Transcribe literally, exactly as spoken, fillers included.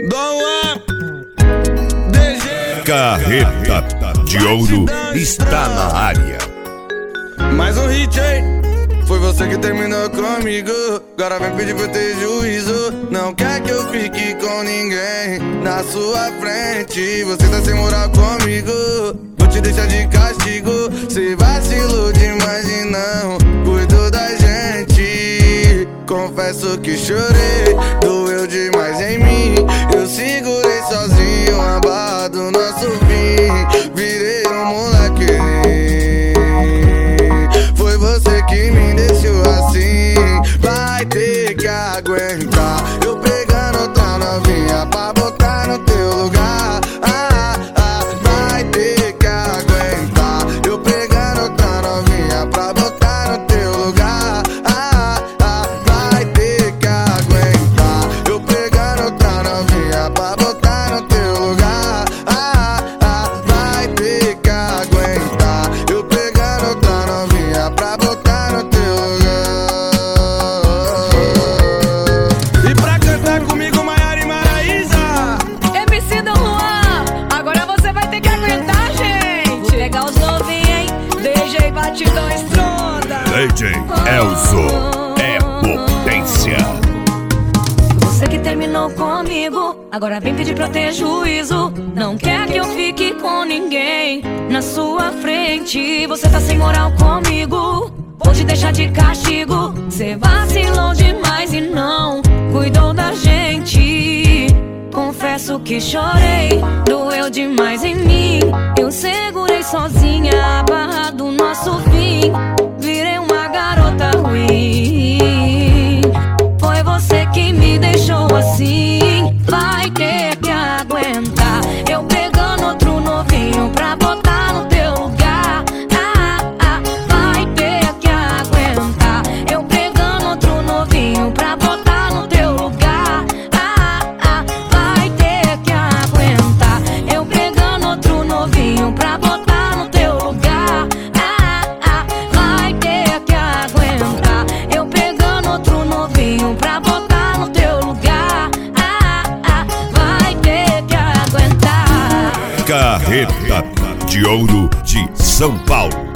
Dom D G Carreta de Ouro está na área. Mais um hit, hein? Foi você que terminou comigo, agora vem pedir pra eu ter juízo. Não quer que eu fique com ninguém na sua frente. Você tá sem moral comigo, vou te deixar de castigo. Cê vacilou demais e não cuidou da gente. Confesso que chorei, doeu demais em mim. Eu segurei sozinho a barra do nosso fim. Virei um moleque, foi você que me deixou assim. Vai ter que aguentar eu pegando outra novinha pra botar no teu lugar. Ah, ah, vai ter que aguentar eu pegando outra novinha pra botar no teu lugar. Ah, ah, vai ter que aguentar eu pegando outra novinha pra botar no teu lugar. Ah, ah, vai ter que aguentar eu pegando outra novinha pra botar no teu lugar. E pra cantar comigo, Maiara e Maraísa, M C Dom Juan, agora você vai ter que aguentar, gente. Vou pegar os novinhos, hein? D J Batidão Estronda. D J Elzo é potência. Você que terminou comigo, agora vem pedir pra eu ter juízo. Não quer que eu fique com ninguém na sua frente. Você tá sem moral comigo, vou te deixar de castigo. Cê vacilou demais e não cuidou da gente. Confesso que chorei, doeu demais em mim. Eu segurei sozinha a barra do nosso fim. Virei uma garota ruim. Foi você que me deixou assim. Vai ter que aguentar eu pegando outro novinho pra botar no teu lugar. Ah, ah, vai ter que aguentar eu pegando outro novinho pra botar no teu lugar. Ah, ah, vai ter que aguentar eu pegando outro novinho pra botar no teu lugar. Ah, ah, vai ter que aguentar eu pegando outro novinho pra botar no teu lugar. Ah, ah, vai ter que aguentar. Carreta de Ouro de São Paulo.